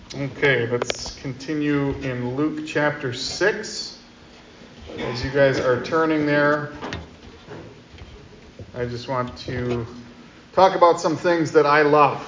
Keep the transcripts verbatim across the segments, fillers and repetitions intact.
Okay, let's continue in Luke chapter six. As you guys are turning there, I just want to talk about some things that I love.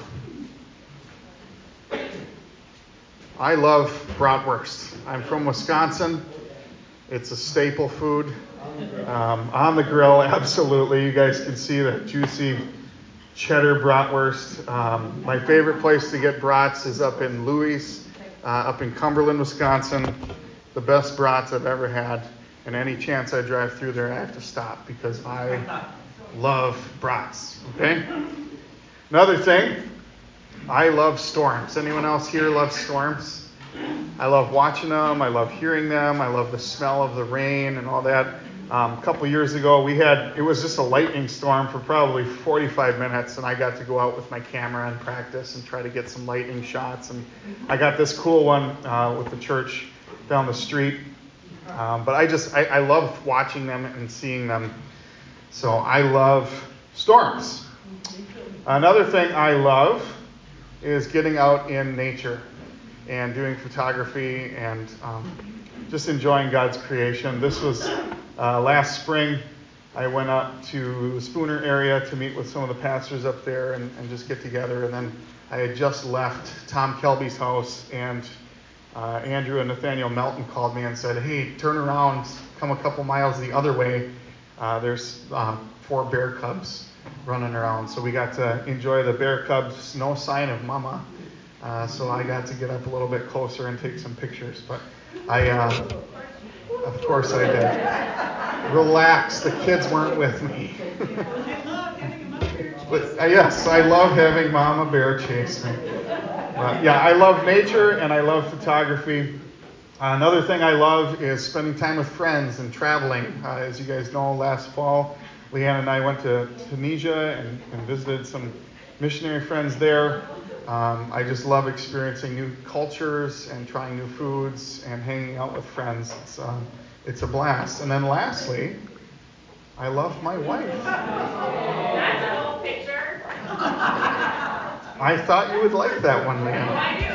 I love bratwurst. I'm from Wisconsin. It's a staple food. Um, on the grill, absolutely. You guys can see that juicy cheddar bratwurst. Um, my favorite place to get brats is up in Louis, uh, up in Cumberland, Wisconsin. The best brats I've ever had. And any chance I drive through there, I have to stop because I love brats. Okay? Another thing, I love storms. Anyone else here love storms? I love watching them. I love hearing them. I love the smell of the rain and all that. Um, a couple years ago, we had, it was just a lightning storm for probably forty-five minutes, and I got to go out with my camera and practice and try to get some lightning shots. And I got this cool one uh, with the church down the street. Um, but I just, I, I love watching them and seeing them. So I love storms. Another thing I love is getting out in nature and doing photography and um, just enjoying God's creation. This was uh, last spring. I went up to the Spooner area to meet with some of the pastors up there and, and just get together. And then I had just left Tom Kelby's house, and uh, Andrew and Nathaniel Melton called me and said, "Hey, turn around, come a couple miles the other way. Uh, there's uh, four bear cubs running around." So we got to enjoy the bear cubs. No sign of Mama. Uh, so I got to get up a little bit closer and take some pictures. But I, uh, of course I did. Relax, the kids weren't with me. But uh, yes, I love having Mama Bear chase me. But yeah, I love nature and I love photography. Uh, another thing I love is spending time with friends and traveling. Uh, as you guys know, last fall, Leanne and I went to Tunisia and, and visited some missionary friends there. Um, I just love experiencing new cultures and trying new foods and hanging out with friends. It's, um, it's a blast. And then lastly, I love my wife. That's a little picture. I thought you would like that one, Leanne.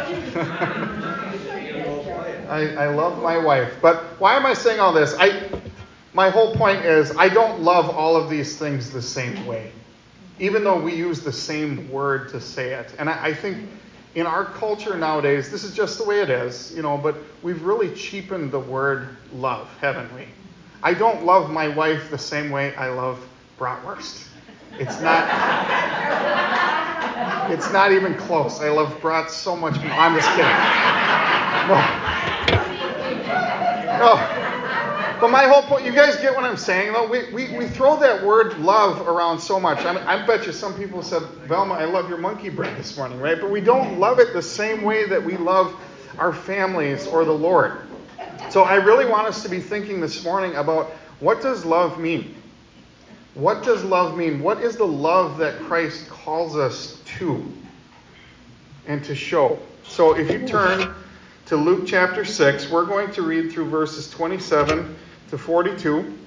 I, I love my wife. But why am I saying all this? I, my whole point is I don't love all of these things the same way, even though we use the same word to say it. And I, I think in our culture nowadays, this is just the way it is, you know, but we've really cheapened the word love, haven't we? I don't love my wife the same way I love bratwurst. It's not, it's not even close. I love brats so much more. I'm just kidding. No. No. But my whole point, you guys get what I'm saying, though? We we, we throw that word love around so much. I mean, I bet you some people said, "Velma, I love your monkey bread this morning," right? But we don't love it the same way that we love our families or the Lord. So I really want us to be thinking this morning about, what does love mean? What does love mean? What is the love that Christ calls us to and to show? So if you turn to Luke chapter six, we're going to read through verses twenty-seven to forty-two,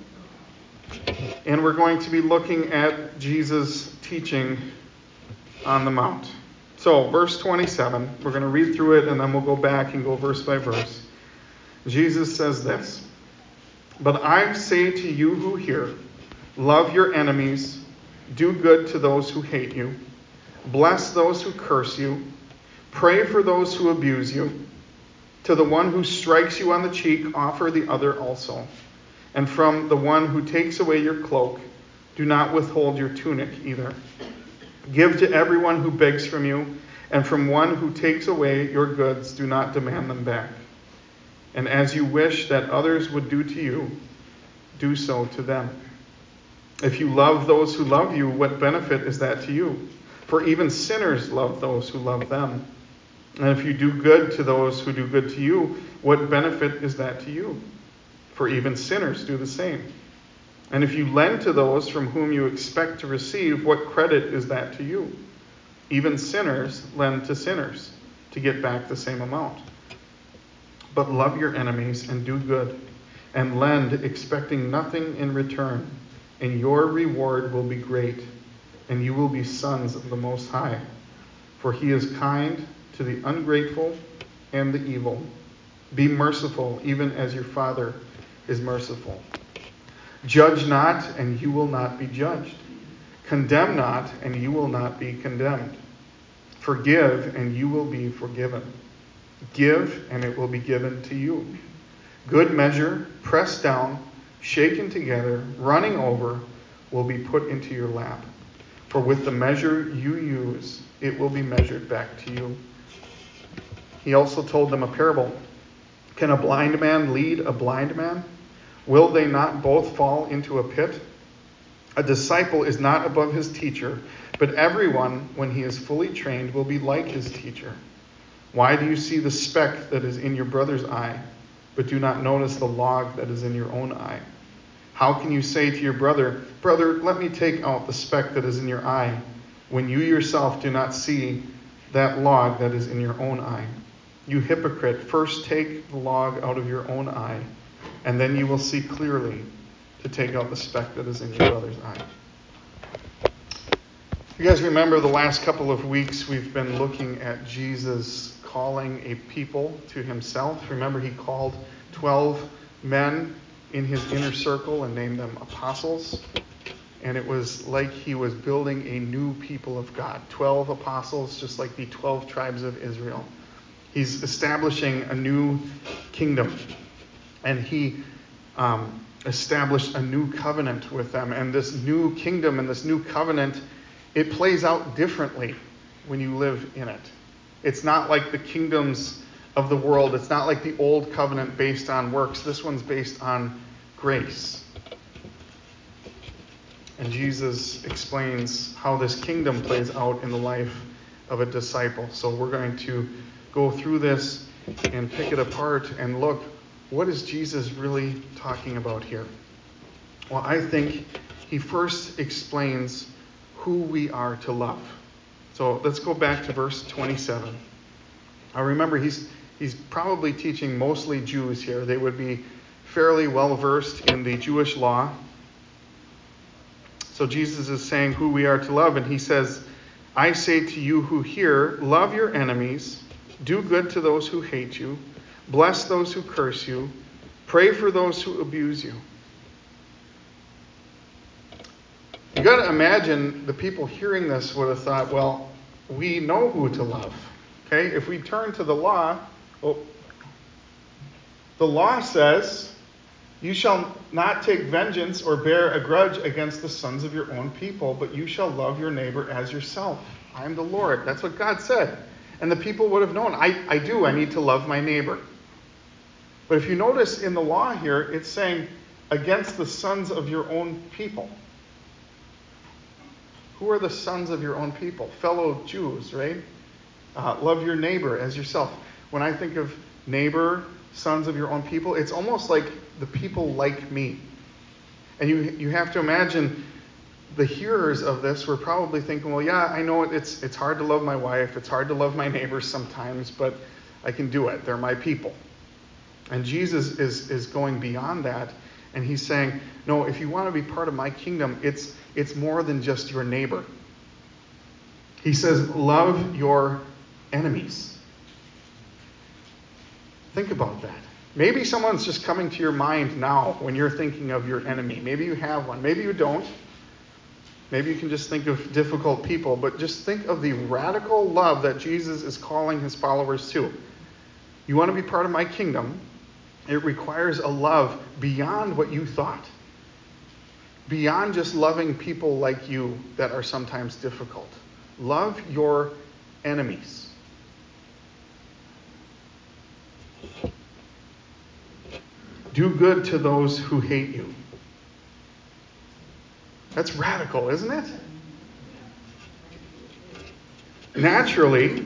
and we're going to be looking at Jesus' teaching on the Mount. So, verse twenty-seven, we're going to read through it, and then we'll go back and go verse by verse. Jesus says this: "But I say to you who hear, love your enemies, do good to those who hate you, bless those who curse you, pray for those who abuse you. To the one who strikes you on the cheek, offer the other also. And from the one who takes away your cloak, do not withhold your tunic either. Give to everyone who begs from you, and from one who takes away your goods, do not demand them back. And as you wish that others would do to you, do so to them. If you love those who love you, what benefit is that to you? For even sinners love those who love them. And if you do good to those who do good to you, what benefit is that to you? For even sinners do the same. And if you lend to those from whom you expect to receive, what credit is that to you? Even sinners lend to sinners to get back the same amount. But love your enemies and do good, and lend, expecting nothing in return, and your reward will be great, and you will be sons of the Most High. For he is kind to the ungrateful and the evil. Be merciful, even as your Father is merciful. Judge not, and you will not be judged. Condemn not, and you will not be condemned. Forgive, and you will be forgiven. Give, and it will be given to you. Good measure, pressed down, shaken together, running over, will be put into your lap. For with the measure you use, it will be measured back to you. He also told them a parable. Can a blind man lead a blind man? Will they not both fall into a pit? A disciple is not above his teacher, but everyone, when he is fully trained, will be like his teacher. Why do you see the speck that is in your brother's eye, but do not notice the log that is in your own eye? How can you say to your brother, Brother, let me take out the speck that is in your eye, when you yourself do not see that log that is in your own eye? You hypocrite, first take the log out of your own eye, and then you will see clearly to take out the speck that is in your brother's eye. You guys remember the last couple of weeks we've been looking at Jesus calling a people to himself. Remember, he called twelve men in his inner circle and named them apostles. And it was like he was building a new people of God. Twelve apostles, just like the twelve tribes of Israel. He's establishing a new kingdom. And he um, established a new covenant with them. And this new kingdom and this new covenant, it plays out differently when you live in it. It's not like the kingdoms of the world. It's not like the old covenant based on works. This one's based on grace. And Jesus explains how this kingdom plays out in the life of a disciple. So we're going to go through this and pick it apart and look, what is Jesus really talking about here? Well, I think he first explains who we are to love. So let's go back to verse twenty-seven. Now remember, he's he's probably teaching mostly Jews here. They would be fairly well versed in the Jewish law. So Jesus is saying who we are to love, and he says, I say to you who hear, love your enemies, do good to those who hate you, bless those who curse you, pray for those who abuse you. You got to imagine the people hearing this would have thought, well, we know who to love. Okay, if we turn to the law, well, the law says, you shall not take vengeance or bear a grudge against the sons of your own people, but you shall love your neighbor as yourself. I am the Lord. That's what God said. And the people would have known, I, I do, I need to love my neighbor. But if you notice in the law here, it's saying against the sons of your own people. Who are the sons of your own people? Fellow Jews, right? Uh, love your neighbor as yourself. When I think of neighbor, sons of your own people, it's almost like the people like me. And you you have to imagine the hearers of this were probably thinking, well, yeah, I know it's it's hard to love my wife, it's hard to love my neighbors sometimes, but I can do it. They're my people. And Jesus is is going beyond that, and he's saying, no, if you want to be part of my kingdom, it's it's more than just your neighbor. He says, love your enemies. Think about that. Maybe someone's just coming to your mind now when you're thinking of your enemy. Maybe you have one. Maybe you don't. Maybe you can just think of difficult people. But just think of the radical love that Jesus is calling his followers to. You want to be part of my kingdom? It requires a love beyond what you thought. Beyond just loving people like you that are sometimes difficult. Love your enemies. Do good to those who hate you. That's radical, isn't it? Naturally,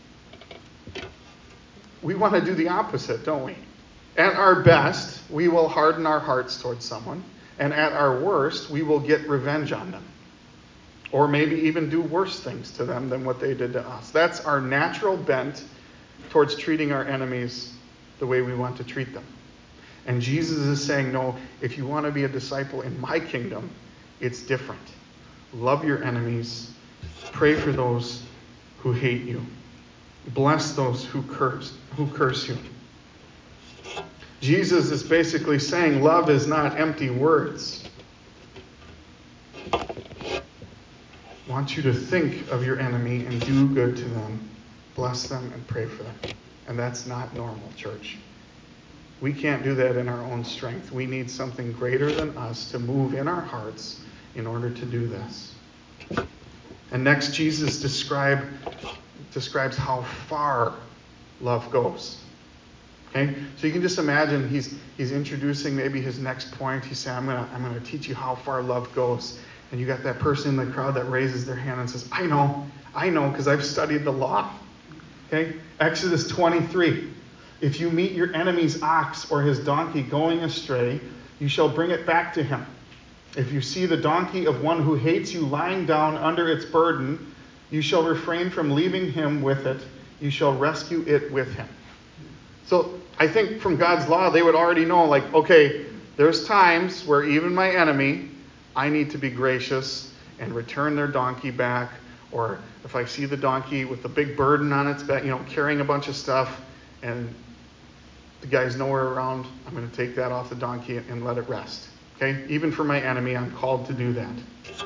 we want to do the opposite, don't we? At our best, we will harden our hearts towards someone, and at our worst, we will get revenge on them. Or maybe even do worse things to them than what they did to us. That's our natural bent towards treating our enemies the way we want to treat them. And Jesus is saying, no, if you want to be a disciple in my kingdom, it's different. Love your enemies. Pray for those who hate you. Bless those who curse, who curse you. Jesus is basically saying love is not empty words. I want you to think of your enemy and do good to them. Bless them and pray for them. And that's not normal, church. We can't do that in our own strength. We need something greater than us to move in our hearts in order to do this. And next, Jesus describe, describes how far love goes. Okay? So you can just imagine he's he's introducing maybe his next point. He's saying, I'm gonna I'm gonna teach you how far love goes. And you got that person in the crowd that raises their hand and says, I know, I know, because I've studied the law. Okay? Exodus twenty-three. If you meet your enemy's ox or his donkey going astray, you shall bring it back to him. If you see the donkey of one who hates you lying down under its burden, you shall refrain from leaving him with it. You shall rescue it with him. So I think from God's law, they would already know, like, okay, there's times where even my enemy, I need to be gracious and return their donkey back. Or if I see the donkey with the big burden on its back, you know, carrying a bunch of stuff, and the guy's nowhere around, I'm going to take that off the donkey and let it rest. Okay? Even for my enemy, I'm called to do that.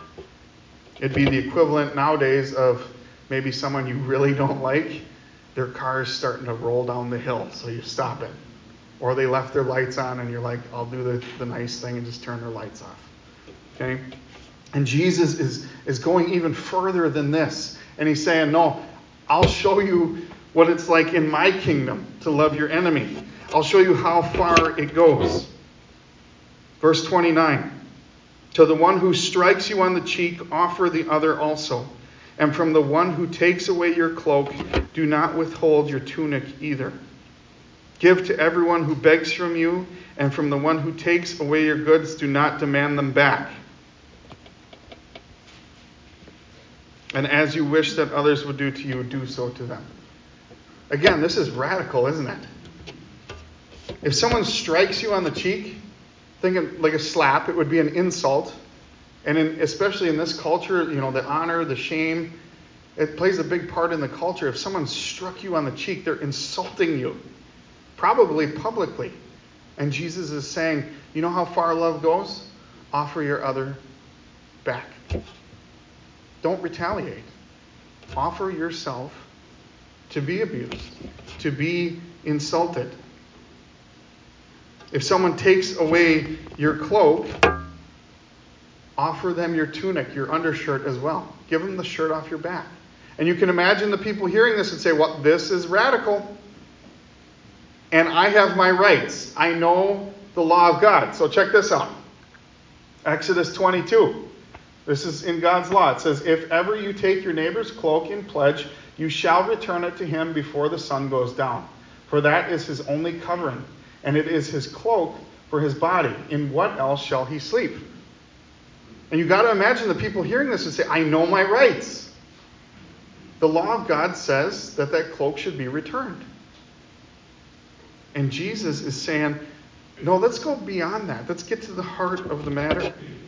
It'd be the equivalent nowadays of maybe someone you really don't like, their car is starting to roll down the hill, so you stop it. Or they left their lights on and you're like, I'll do the, the nice thing and just turn their lights off. Okay? And Jesus is, is going even further than this. And he's saying, no, I'll show you what it's like in my kingdom to love your enemy. I'll show you how far it goes. Verse twenty-nine. To the one who strikes you on the cheek, offer the other also. And from the one who takes away your cloak, do not withhold your tunic either. Give to everyone who begs from you, and from the one who takes away your goods, do not demand them back. And as you wish that others would do to you, do so to them. Again, this is radical, isn't it? If someone strikes you on the cheek, thinking like a slap, it would be an insult. And in, especially in this culture, you know, the honor, the shame, it plays a big part in the culture. If someone struck you on the cheek, they're insulting you, probably publicly. And Jesus is saying, you know how far love goes? Offer your other back. Don't retaliate. Offer yourself to be abused, to be insulted. If someone takes away your cloak, offer them your tunic, your undershirt as well. Give them the shirt off your back. And you can imagine the people hearing this and say, well, this is radical. And I have my rights. I know the law of God. So check this out. Exodus twenty-two. This is in God's law. It says, if ever you take your neighbor's cloak in pledge, you shall return it to him before the sun goes down. For that is his only covering, and it is his cloak for his body. In what else shall he sleep? And you've got to imagine the people hearing this and say, I know my rights. The law of God says that that cloak should be returned. And Jesus is saying, no, let's go beyond that. Let's get to the heart of the matter.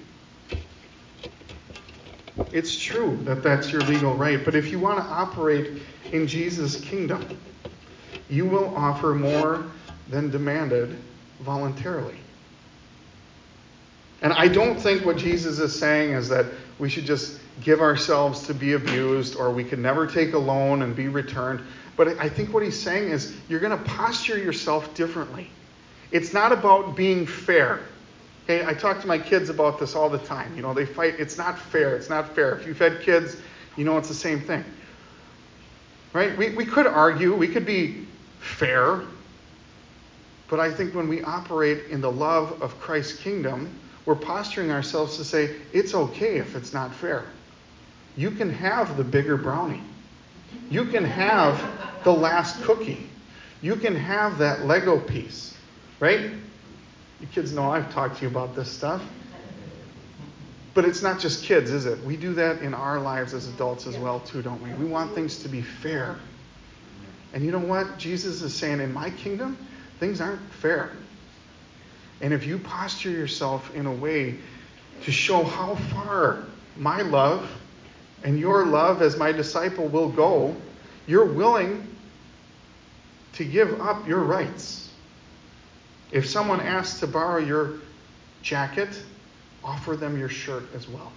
It's true that that's your legal right, but if you want to operate in Jesus' kingdom, you will offer more than demanded voluntarily. And I don't think what Jesus is saying is that we should just give ourselves to be abused, or we could never take a loan and be returned. But I think what he's saying is you're going to posture yourself differently. It's not about being fair. Okay, I talk to my kids about this all the time. You know, they fight. It's not fair. It's not fair. If you've had kids, you know it's the same thing. Right? We, we could argue. We could be fair. But I think when we operate in the love of Christ's kingdom, we're posturing ourselves to say, it's okay if it's not fair. You can have the bigger brownie. You can have the last cookie. You can have that Lego piece. Right? You kids know I've talked to you about this stuff. But it's not just kids, is it? We do that in our lives as adults as well, too, don't we? We want things to be fair. And you know what? Jesus is saying, in my kingdom, things aren't fair. And if you posture yourself in a way to show how far my love and your love as my disciple will go, you're willing to give up your rights. If someone asks to borrow your jacket, offer them your shirt as well.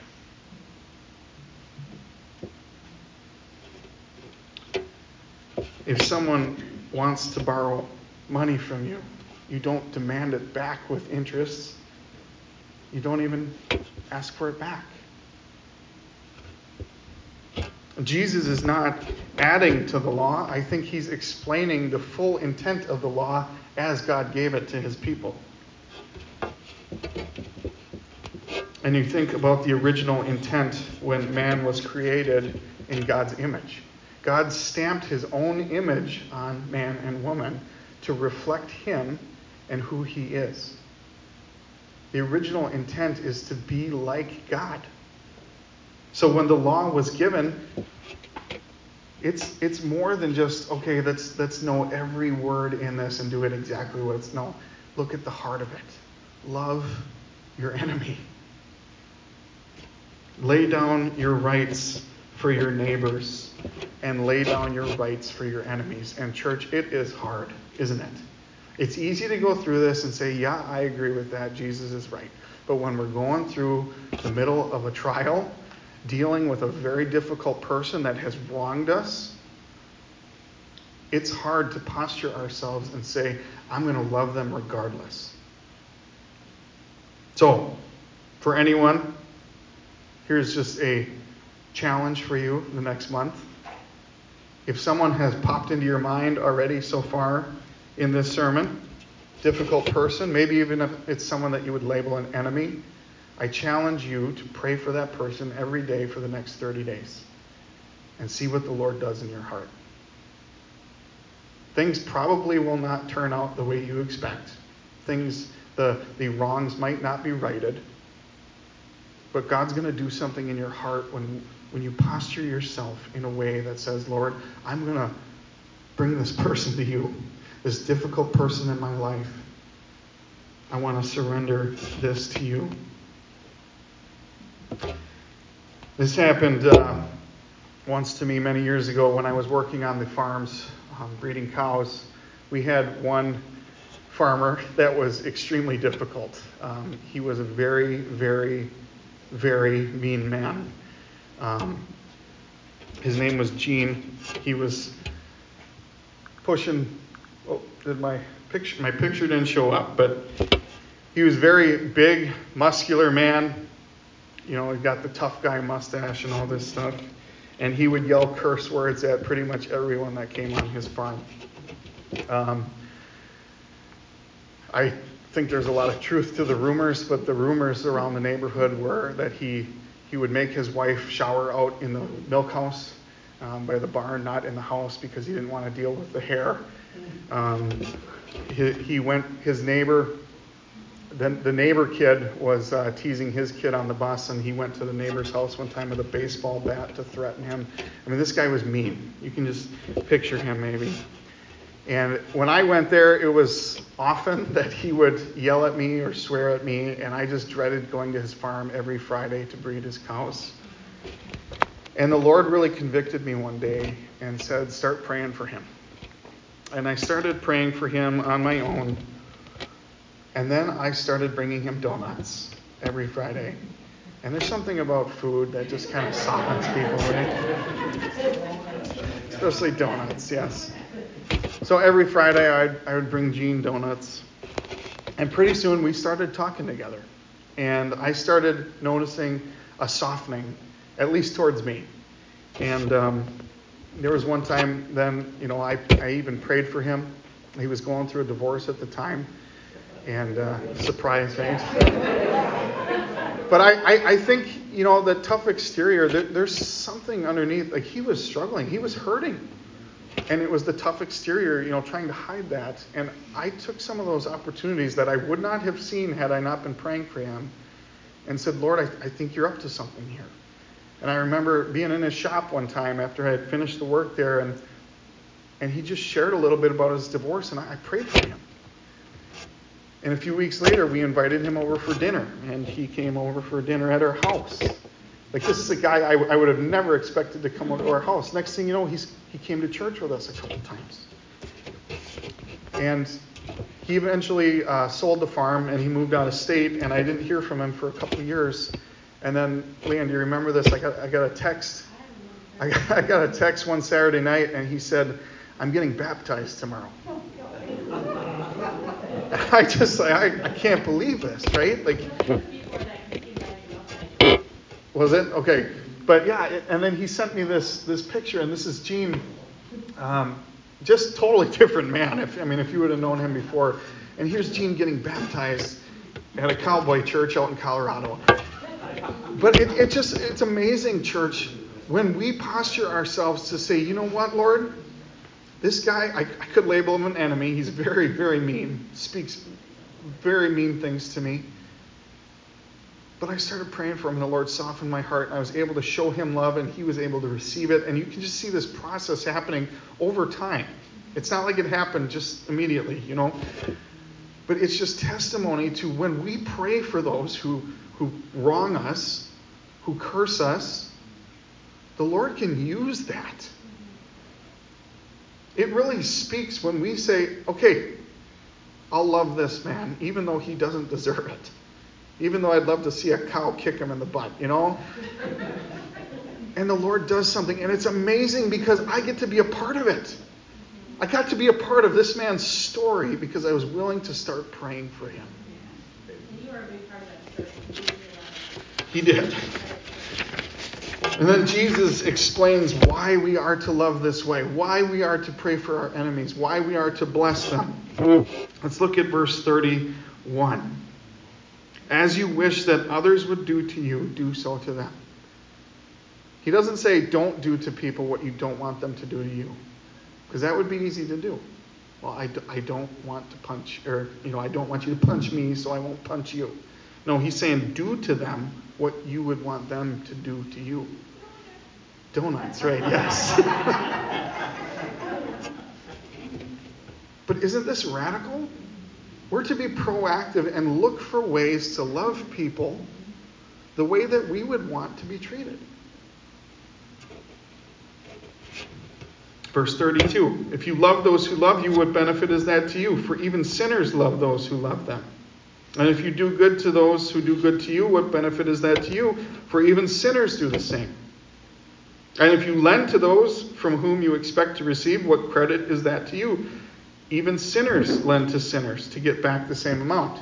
If someone wants to borrow money from you, you don't demand it back with interest. You don't even ask for it back. Jesus is not adding to the law. I think he's explaining the full intent of the law as God gave it to his people. And you think about the original intent when man was created in God's image. God stamped his own image on man and woman to reflect him and who he is. The original intent is to be like God. So when the law was given, it's it's more than just, okay, let's let's know every word in this and do it exactly what it's. No, look at the heart of it. Love your enemy. Lay down your rights for your neighbors and lay down your rights for your enemies. And church, it is hard, isn't it? It's easy to go through this and say, yeah, I agree with that. Jesus is right. But when we're going through the middle of a trial, dealing with a very difficult person that has wronged us, it's hard to posture ourselves and say, I'm going to love them regardless. So, for anyone, here's just a challenge for you the next month. If someone has popped into your mind already so far in this sermon, difficult person, maybe even if it's someone that you would label an enemy, I challenge you to pray for that person every day for the next thirty days and see what the Lord does in your heart. Things probably will not turn out the way you expect. Things, the, the wrongs might not be righted. But God's going to do something in your heart when, when you posture yourself in a way that says, Lord, I'm going to bring this person to you, this difficult person in my life. I want to surrender this to you. This happened uh, once to me many years ago when I was working on the farms, um, breeding cows. We had one farmer that was extremely difficult. Um, he was a very, very, very mean man. Um, his name was Gene. He was pushing. Oh, did my picture? My picture didn't show up, but he was very big, muscular man. You know, he got the tough guy mustache and all this stuff. And he would yell curse words at pretty much everyone that came on his farm. Um, I think there's a lot of truth to the rumors, but the rumors around the neighborhood were that he, he would make his wife shower out in the milk house um, by the barn, not in the house, because he didn't want to deal with the hair. Um, he, he went, his neighbor... Then the neighbor kid was uh, teasing his kid on the bus, and he went to the neighbor's house one time with a baseball bat to threaten him. I mean, this guy was mean. You can just picture him maybe. And when I went there, it was often that he would yell at me or swear at me, and I just dreaded going to his farm every Friday to breed his cows. And the Lord really convicted me one day and said, start praying for him. And I started praying for him on my own. And then I started bringing him donuts every Friday. And there's something about food that just kind of softens people, right? Especially donuts, yes. So every Friday I'd, I would bring Gene donuts. And pretty soon we started talking together. And I started noticing a softening, at least towards me. And um, there was one time then, you know, I, I even prayed for him. He was going through a divorce at the time. And uh, surprise, right? But I, I, I think, you know, the tough exterior, there, there's something underneath. Like, he was struggling. He was hurting. And it was the tough exterior, you know, trying to hide that. And I took some of those opportunities that I would not have seen had I not been praying for him and said, Lord, I, I think you're up to something here. And I remember being in his shop one time after I had finished the work there, and and he just shared a little bit about his divorce, and I, I prayed for him. And a few weeks later, we invited him over for dinner, and he came over for dinner at our house. Like, this is a guy I, I would have never expected to come over to our house. Next thing you know, he's he came to church with us a couple times. And he eventually uh, sold the farm and he moved out of state, and I didn't hear from him for a couple of years. And then, Leanne, do you remember this? I got I got a text. I got, I got a text one Saturday night, and he said, "I'm getting baptized tomorrow." I just I, I can't believe this, right? Like, was it? Okay. But yeah, it, and then he sent me this this picture, and this is Gene, um, just totally different man. If I mean, if you would have known him before. And here's Gene getting baptized at a cowboy church out in Colorado. But it, it just it's amazing, church, when we posture ourselves to say, you know what, Lord, this guy, I, I could label him an enemy. He's very, very mean, speaks very mean things to me. But I started praying for him, and the Lord softened my heart, and I was able to show him love, and he was able to receive it. And you can just see this process happening over time. It's not like it happened just immediately, you know. But it's just testimony to when we pray for those who, who wrong us, who curse us, the Lord can use that. It really speaks when we say, okay, I'll love this man, even though he doesn't deserve it. Even though I'd love to see a cow kick him in the butt, you know? And the Lord does something, and it's amazing because I get to be a part of it. I got to be a part of this man's story because I was willing to start praying for him. And you were a big part of that church. He did. And then Jesus explains why we are to love this way, why we are to pray for our enemies, why we are to bless them. Let's look at verse thirty-one. As you wish that others would do to you, do so to them. He doesn't say don't do to people what you don't want them to do to you. Because that would be easy to do. Well, I, do, I don't want to punch, or, you know, I don't want you to punch me, so I won't punch you. No, he's saying do to them what you would want them to do to you. Donuts, right? Yes. But isn't this radical? We're to be proactive and look for ways to love people the way that we would want to be treated. Verse thirty-two, if you love those who love you, what benefit is that to you? For even sinners love those who love them. And if you do good to those who do good to you, what benefit is that to you? For even sinners do the same. And if you lend to those from whom you expect to receive, what credit is that to you? Even sinners lend to sinners to get back the same amount.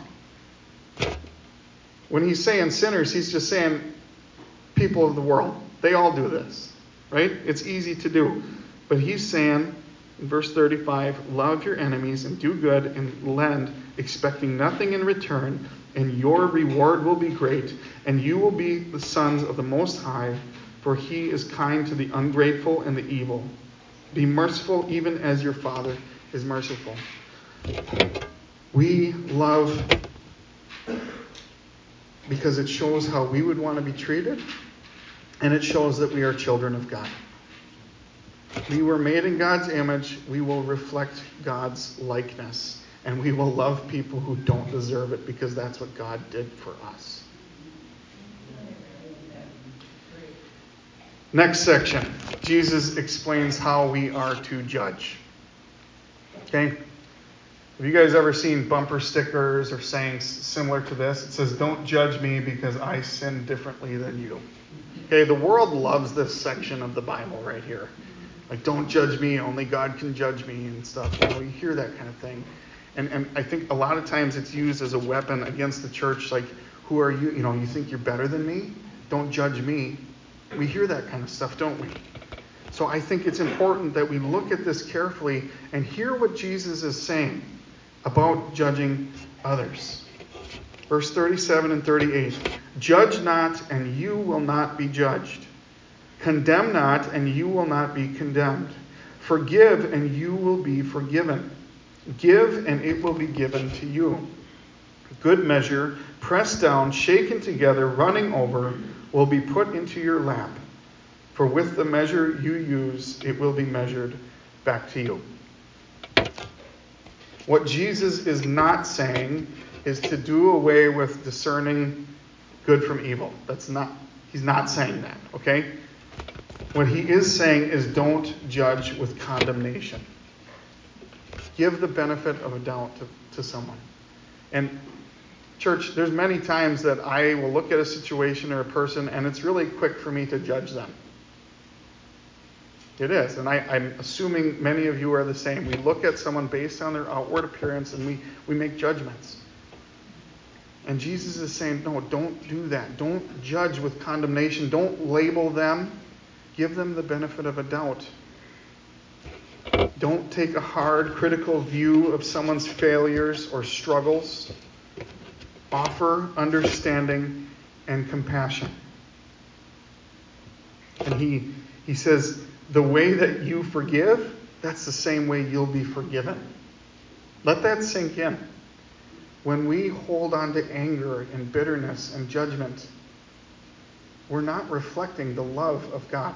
When he's saying sinners, he's just saying people of the world. They all do this, right? It's easy to do. But he's saying, in verse thirty-five, love your enemies and do good and lend, expecting nothing in return, and your reward will be great, and you will be the sons of the Most High, for he is kind to the ungrateful and the evil. Be merciful even as your Father is merciful. We love because it shows how we would want to be treated, and it shows that we are children of God. We were made in God's image. We will reflect God's likeness, and we will love people who don't deserve it because that's what God did for us. Next section, Jesus explains how we are to judge. Okay? Have you guys ever seen bumper stickers or sayings similar to this? It says, don't judge me because I sin differently than you. Okay, the world loves this section of the Bible right here. Like, don't judge me, only God can judge me and stuff. You know, you hear that kind of thing. And and I think a lot of times it's used as a weapon against the church. Like, who are you? You know, you think you're better than me? Don't judge me. We hear that kind of stuff, don't we? So I think it's important that we look at this carefully and hear what Jesus is saying about judging others. Verse thirty-seven and thirty-eight. Judge not, and you will not be judged. Condemn not, and you will not be condemned. Forgive, and you will be forgiven. Give, and it will be given to you. Good measure, pressed down, shaken together, running over, will be put into your lap. For with the measure you use, it will be measured back to you. What Jesus is not saying is to do away with discerning good from evil. That's not, he's not saying that, okay? What he is saying is don't judge with condemnation. Give the benefit of a doubt to, to someone. And church, there's many times that I will look at a situation or a person and it's really quick for me to judge them. It is. And I, I'm assuming many of you are the same. We look at someone based on their outward appearance and we, we make judgments. And Jesus is saying, no, don't do that. Don't judge with condemnation. Don't label them. Give them the benefit of a doubt. Don't take a hard, critical view of someone's failures or struggles. Offer understanding and compassion. And he, he says, the way that you forgive, that's the same way you'll be forgiven. Let that sink in. When we hold on to anger and bitterness and judgment, we're not reflecting the love of God.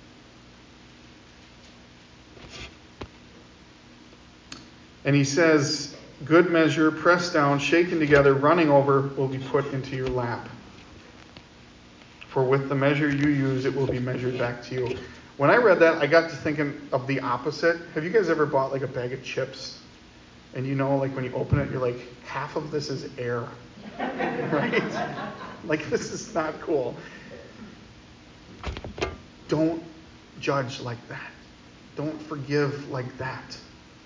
And he says, good measure, pressed down, shaken together, running over, will be put into your lap. For with the measure you use, it will be measured back to you. When I read that, I got to thinking of the opposite. Have you guys ever bought like a bag of chips? And you know, like when you open it, you're like, half of this is air. Right? Like, this is not cool. Don't judge like that. Don't forgive like that.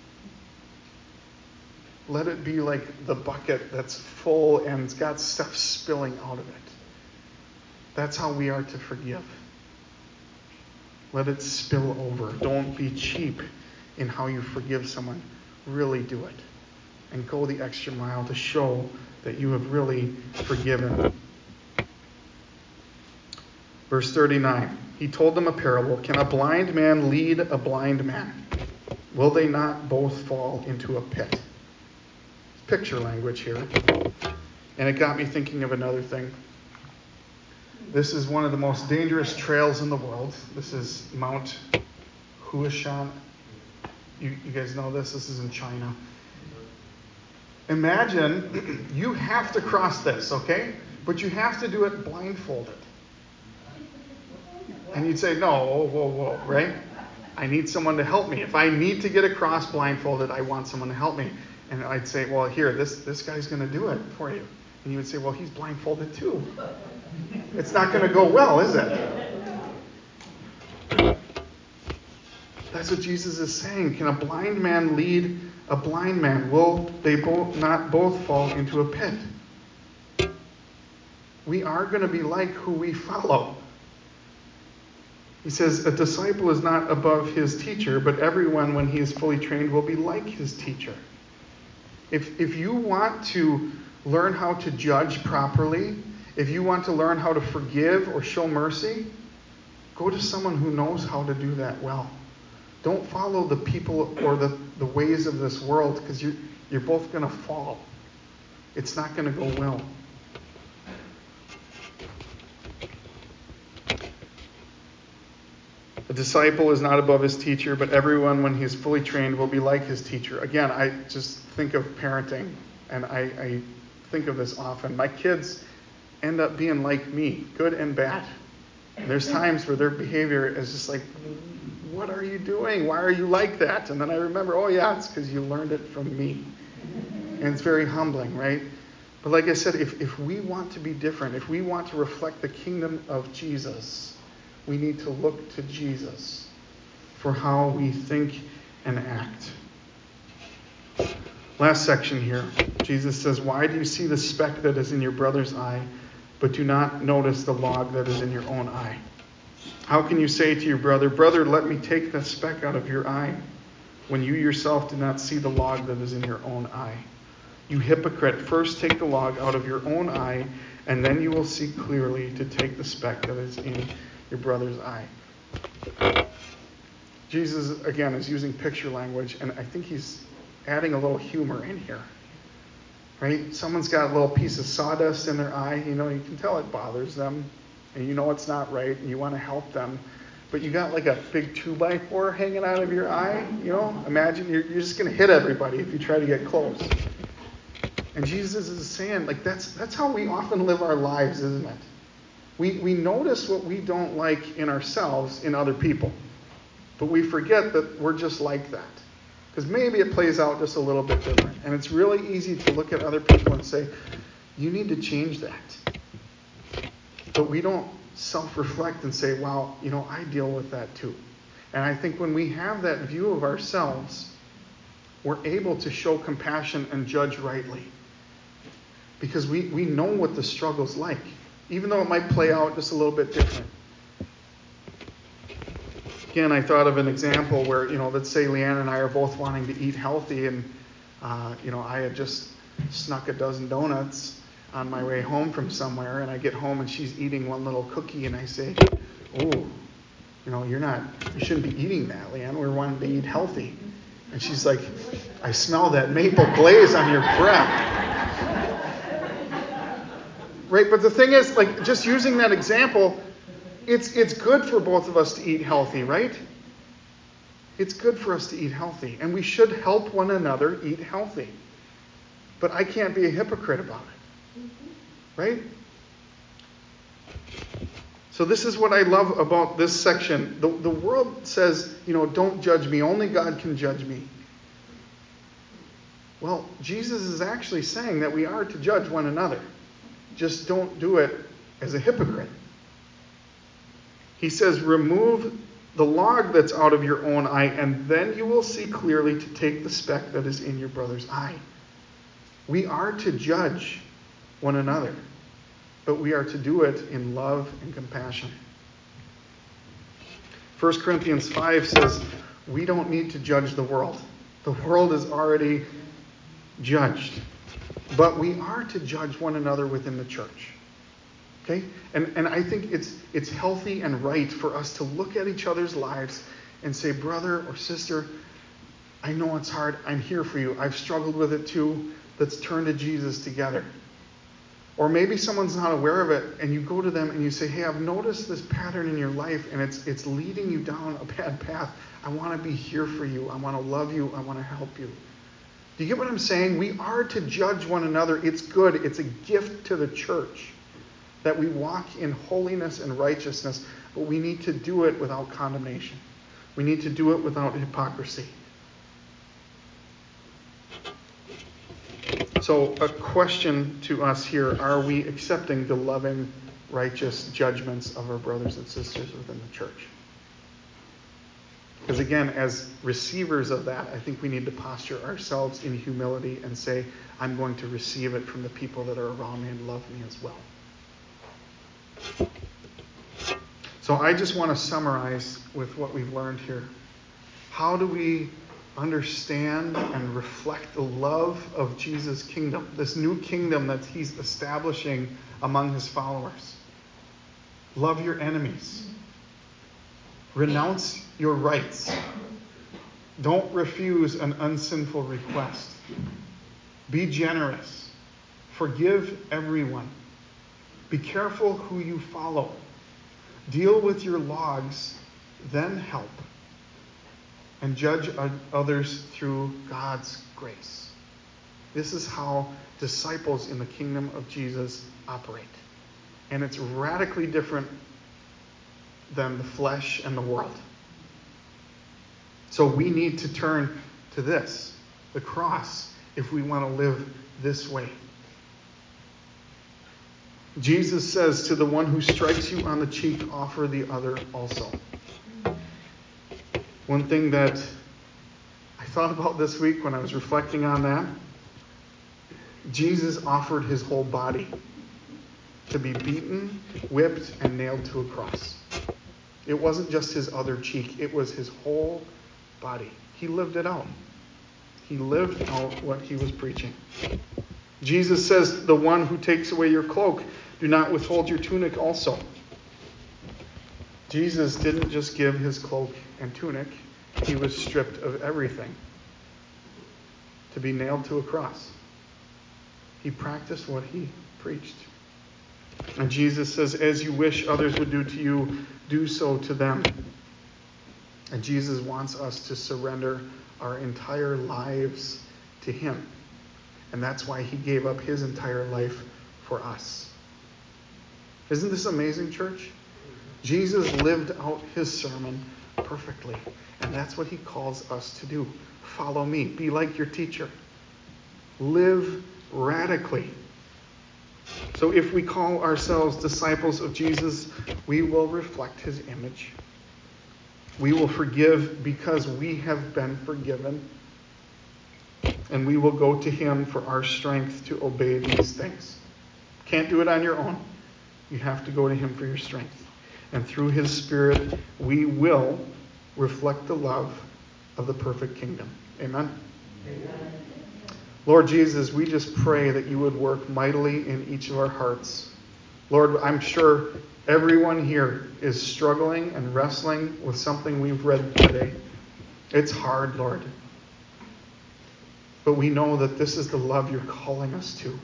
Let it be like the bucket that's full and it's got stuff spilling out of it. That's how we are to forgive. Let it spill over. Don't be cheap in how you forgive someone. Really do it. And go the extra mile to show that you have really forgiven. Verse thirty-nine. He told them a parable. Can a blind man lead a blind man? Will they not both fall into a pit? Picture language here. And it got me thinking of another thing. This is one of the most dangerous trails in the world. This is Mount Huashan. You, you guys know this. This is in China. Imagine you have to cross this, okay? But you have to do it blindfolded. And you'd say, no, whoa, whoa, whoa, right? I need someone to help me. If I need to get across blindfolded, I want someone to help me. And I'd say, well, here, this, this guy's going to do it for you. And you would say, well, he's blindfolded too. It's not going to go well, is it? That's what Jesus is saying. Can a blind man lead a blind man? Will they both not both fall into a pit? We are going to be like who we follow. He says, a disciple is not above his teacher, but everyone, when he is fully trained, will be like his teacher. If if you want to learn how to judge properly, if you want to learn how to forgive or show mercy, go to someone who knows how to do that well. Don't follow the people or the, the ways of this world, because you, you're both going to fall. It's not going to go well. A disciple is not above his teacher, but everyone, when he is fully trained, will be like his teacher. Again, I just think of parenting, and I, I think of this often. My kids end up being like me, good and bad. And there's times where their behavior is just like, what are you doing? Why are you like that? And then I remember, oh yeah, it's because you learned it from me. And it's very humbling, right? But like I said, if, if we want to be different, if we want to reflect the kingdom of Jesus, we need to look to Jesus for how we think and act. Last section here. Jesus says, why do you see the speck that is in your brother's eye, but do not notice the log that is in your own eye? How can you say to your brother, brother, let me take the speck out of your eye, when you yourself do not see the log that is in your own eye? You hypocrite, first take the log out of your own eye, and then you will see clearly to take the speck that is in your brother's eye. Jesus, again, is using picture language, and I think he's adding a little humor in here. Right? Someone's got a little piece of sawdust in their eye. You know, you can tell it bothers them, and you know it's not right, and you want to help them. But you got like a big two by four hanging out of your eye. You know, imagine you're, you're just going to hit everybody if you try to get close. And Jesus is saying, like, that's that's how we often live our lives, isn't it? We we notice what we don't like in ourselves in other people. But we forget that we're just like that. Because maybe it plays out just a little bit different. And it's really easy to look at other people and say, you need to change that. But we don't self-reflect and say, wow, you know, I deal with that too. And I think when we have that view of ourselves, we're able to show compassion and judge rightly. Because we, we know what the struggle's like, even though it might play out just a little bit different. Again, I thought of an example where, you know, let's say Leanne and I are both wanting to eat healthy, and, uh, you know, I had just snuck a dozen donuts on my way home from somewhere, and I get home and she's eating one little cookie, and I say, oh, you know, you're not, you shouldn't be eating that, Leanne. We're wanting to eat healthy. And she's like, I smell that maple glaze on your breath. Right? But the thing is, like, just using that example, it's it's good for both of us to eat healthy, right? It's good for us to eat healthy. And we should help one another eat healthy. But I can't be a hypocrite about it. Right? So this is what I love about this section. The, the world says, you know, don't judge me. Only God can judge me. Well, Jesus is actually saying that we are to judge one another. Just don't do it as a hypocrite. He says, remove the log that's out of your own eye, and then you will see clearly to take the speck that is in your brother's eye. We are to judge one another, but we are to do it in love and compassion. First Corinthians five says, we don't need to judge the world. The world is already judged. But we are to judge one another within the church. Okay? And and I think it's it's healthy and right for us to look at each other's lives and say, brother or sister, I know it's hard. I'm here for you. I've struggled with it too. Let's turn to Jesus together. Or maybe someone's not aware of it, and you go to them and you say, hey, I've noticed this pattern in your life, and it's it's leading you down a bad path. I want to be here for you. I want to love you. I want to help you. Do you get what I'm saying? We are to judge one another. It's good. It's a gift to the church that we walk in holiness and righteousness, but we need to do it without condemnation. We need to do it without hypocrisy. So a question to us here, are we accepting the loving, righteous judgments of our brothers and sisters within the church? Because again, as receivers of that, I think we need to posture ourselves in humility and say, I'm going to receive it from the people that are around me and love me as well. So I just want to summarize with what we've learned here. How do we understand and reflect the love of Jesus' kingdom, this new kingdom that he's establishing among his followers? Love your enemies. Renounce your rights. Don't refuse an unsinful request. Be generous. Forgive everyone. Be careful who you follow. Deal with your logs, then help. And judge others through God's grace. This is how disciples in the kingdom of Jesus operate. And it's radically different than the flesh and the world. So we need to turn to this, the cross, if we want to live this way. Jesus says, to the one who strikes you on the cheek, offer the other also. One thing that I thought about this week when I was reflecting on that, Jesus offered his whole body to be beaten, whipped, and nailed to a cross. It wasn't just his other cheek. It was his whole body. He lived it out. He lived out what he was preaching. Jesus says, the one who takes away your cloak, do not withhold your tunic also. Jesus didn't just give his cloak and tunic. He was stripped of everything to be nailed to a cross. He practiced what he preached. And Jesus says, as you wish others would do to you, do so to them. And Jesus wants us to surrender our entire lives to him. And that's why he gave up his entire life for us. Isn't this amazing, church? Jesus lived out his sermon perfectly. And that's what he calls us to do. follow me. Be like your teacher. Live radically. So if we call ourselves disciples of Jesus, we will reflect his image. We will forgive because we have been forgiven. And we will go to him for our strength to obey these things. Can't do it on your own. You have to go to him for your strength. And through his Spirit, we will reflect the love of the perfect kingdom. Amen? Amen. Lord Jesus, we just pray that you would work mightily in each of our hearts. Lord, I'm sure everyone here is struggling and wrestling with something we've read today. It's hard, Lord. But we know that this is the love you're calling us to.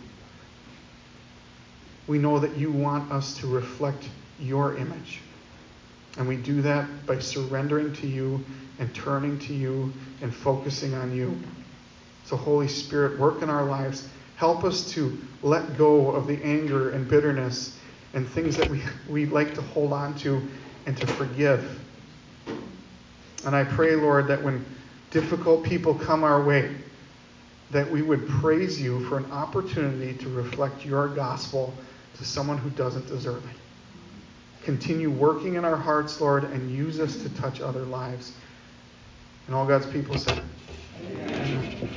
We know that you want us to reflect your image. And we do that by surrendering to you and turning to you and focusing on you. So Holy Spirit, work in our lives. Help us to let go of the anger and bitterness and things that we, we like to hold on to and to forgive. And I pray, Lord, that when difficult people come our way, that we would praise you for an opportunity to reflect your gospel to someone who doesn't deserve it. Continue working in our hearts, Lord, and use us to touch other lives. And all God's people said, Amen.